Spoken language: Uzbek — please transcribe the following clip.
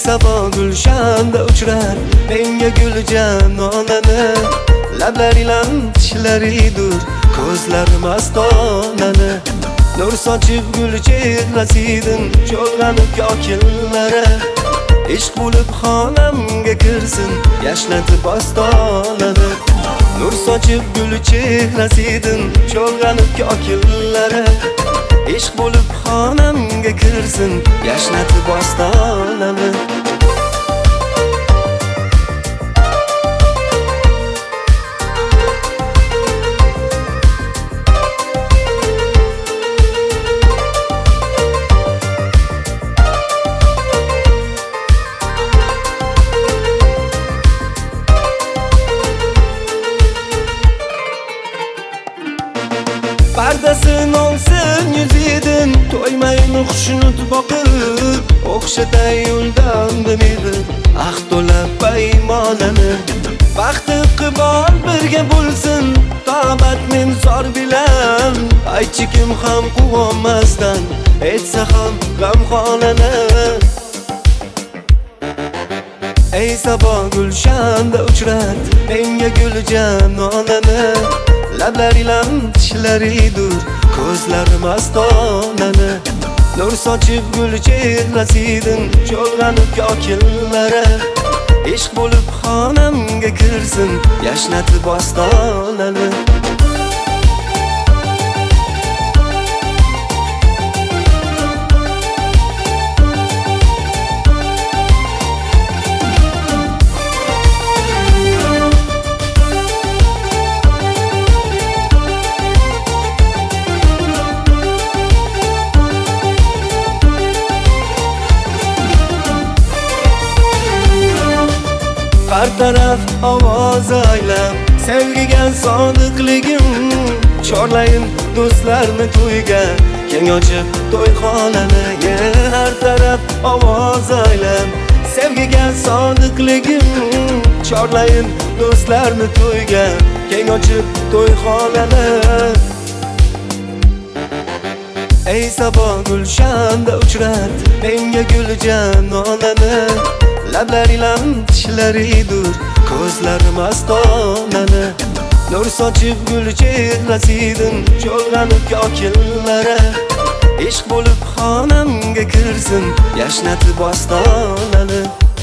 sabo gulshanda uchrar menga guljan onani, lablar ilan tishlaridur ko'zlari mastonani. Nur sochib gul chehrasidan cho'lg'anib kokillari, ishq bo'lib xonamga kirsin yashnatib ostonani. Nur sochib gul chehrasidan cho'lg'anib kokillari, ishq bo'lib xonamga kirsin yashnatib ostonani. Pardasin olsin yüzidin, to'ymayin xushnud boqib, o'xshatay yo'ldan mehri, ahd to'lab paymonani. Baxti qibol birga bo'lsin, tobat men zor bilan, aytchi kim ham quvonmasdan, aytsa ham g'amxonani. Ey sabo gulshanda uchrat menga guljan onani, lablar ilan tishlaridur ko'zlari mastonani. Nur sochib gul chehrasidan cho'lg'anib kokillari, ishq bo'lib xonamga kirsin yashnatib ostonani. Har taraf ovoz aylab, sevgiga sodiqligim, chorlayin do'stlarni to'yga, keng ochib to'yxonani. Har taraf ovoz aylab, sevgiga sodiqligim, chorlayin do'stlarni to'yga, keng ochib to'yxonani. Ey sabo gulshanda uchrat menga guljan onani, lablar ilan tishlaridur ko'zlari mastonani. Nur sochib gul chehrasidan cho'lg'anib kokillari, ishq bo'lib xonamga kirsin yashnatib ostonani.